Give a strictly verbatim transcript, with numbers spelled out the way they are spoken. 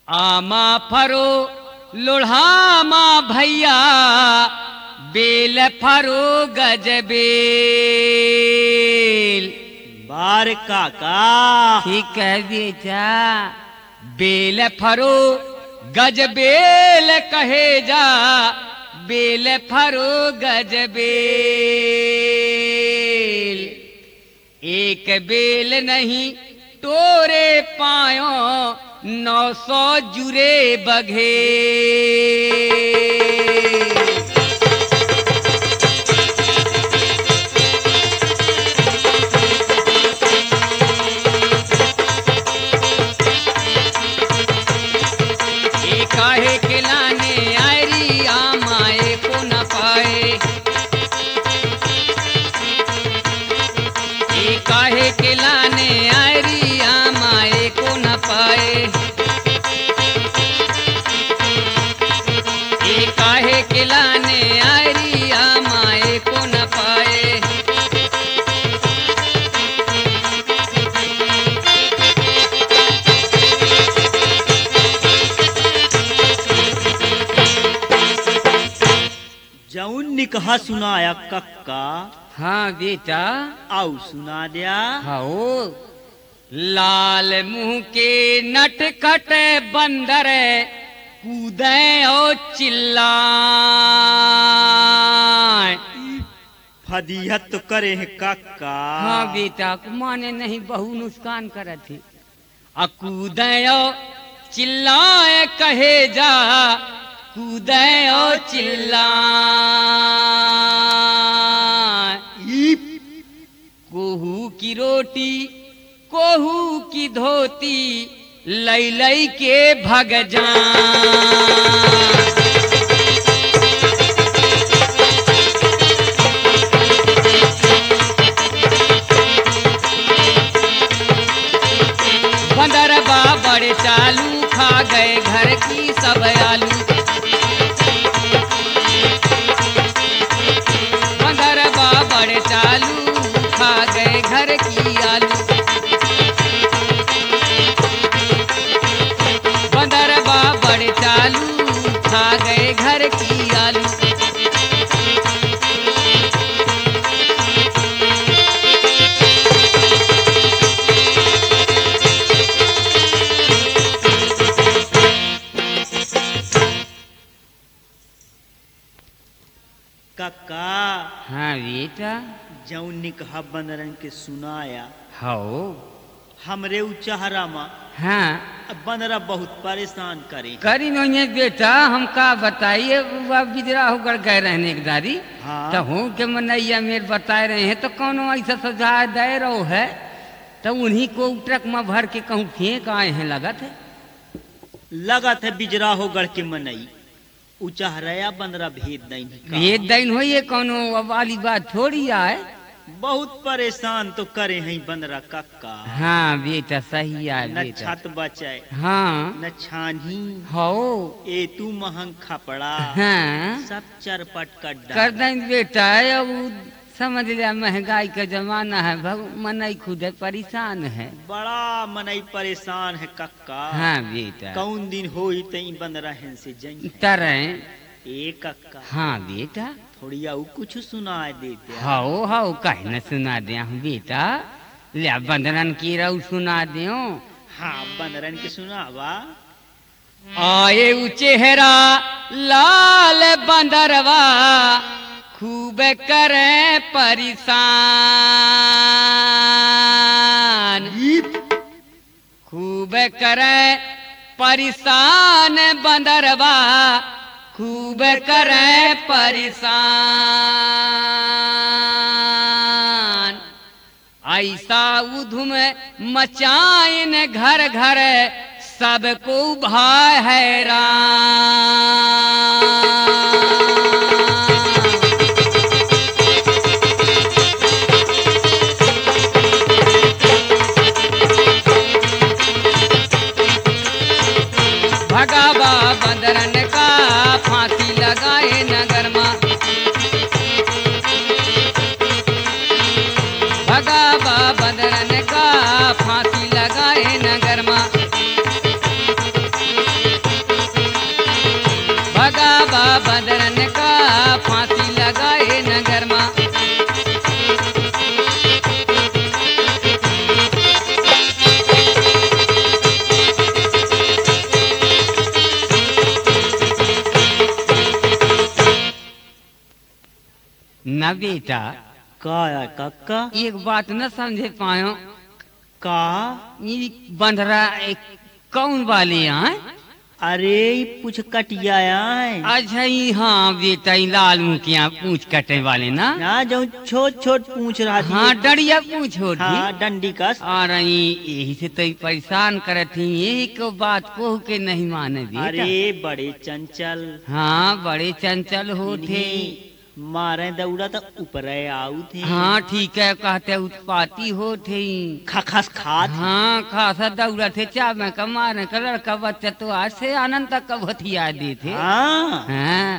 आमा फरो लोढ़ामा भैया बेल फरो गजबेल। बार काका ठीक है बेटा। बेल फरो गजबेल कहे जा, बेल फरो गजबेल। एक बेल नहीं तोरे पायो, नौ सौ जुरे बघे। काहे के लाने आयरी आमाए को न पाए, ए काहे के लाने आयरी आमाए को न पाए, ए काहे के लाने आयरी आमाए को न पाए। जौन निकहा सुनाया कक्का। हाँ बेटा। आओ सुना दिया। हाओ। लाल मुंह के नटखट बंदर कूदे और चिल्लाए। फदीहत तो करे है कक्का। हाँ बेटा, माने नहीं बहु नुकसान करे थी। कूदे और चिल्लाए कहे जा, कूदे और चिल्लाए। कोहू की रोटी कोहू की धोती, लई लई के भग जाए। बंदरबा बड़े चालू, खा गए घर की सब आलू। बंदरबा बड़े चालू, खा गए घर की आलू। बंदरबा बड़े चालू, खा गए घर की आलू। कक्का हाँ बेटा। जौन निकहा बंदरन के सुनाया। हाओ। हमरे उ चेहरा मा हाँ बंदरा बहुत परेशान करे। करी नहीं बेटा, हम का बताइए, बिजरा होकर गए रहने एक दारी। हाँ। तो हूँ के मनैया मेरे बताए रहे हैं, तो कौनो ऐसा सुझाव दे रहो है, तो उन्हीं को ट्रक में भर के कहूँ फेंक आए हैं। लगत है लगत है बिजरा हो गढ़ के मनई ऊंचा हरया बंदरा भेद नहीं। भेद दैन हो, ये कौनो वाली बात थोड़ी आए। बहुत परेशान तो करे हैं बंदरा कक्का। हाँ बेटा सही है न बेटा। छत बचाए हाँ न छानी हो, ए तू महंग खपड़ा। हाँ सब चरपट कर कर दें बेटा। अब समझ लिया महंगाई का जमाना है, भग मनई खुद परेशान है। बड़ा मनई परेशान है कक्का। हाँ बेटा। कौन दिन होई तई बंदरा हैं से जई तरह। ए कक्का हाँ बेटा। थोड़ी आऊ कुछ सुनाए देते। हाओ हाओ, कहीं न सुना दिया हूँ बेटा। ले बंदरन की रहू सुना दियो। हाँ बंदरन के सुनावा। आए उ चेहरा लाल बंदरवा, खूब करे परेशान। खूब करे परेशान बंदरवा, खूब करे परेशान। ऐसा उधुम मचाइन घर घर, सबको भाई हैरान। भगावा बंदरन का फांसी लगाए नगर में। भगावा बंदरन का फांसी लगाए नगर में। ना बेटा, का है काका? एक बात न समझे पायो, का? ये बंधरा एक कौन वाले हैं? अरे ई पूछ कटिया है। अच्छा ही हाँ बेटा, ये लाल मुखिया पूछ कटे वाले ना? ना जो छोट छोट पूछ रहा थी। हाँ डरिया पूछ होती। हाँ डंडी कस। और यही से तो परेशान करे थी, यही को बात को के नहीं माने बेटा। अरे बड़े चंचल। हाँ बड़े चंचल होते। मारे दौड़ा तो ऊपर आऊ थे। हाँ ठीक है, कहते उत्पाती होते। खखस खात। हाँ खासा दौड़ा थे, चा में कमाने का लड़का बच्चा तो आज से आनंद तक का भथिया देते। हाँ हाँ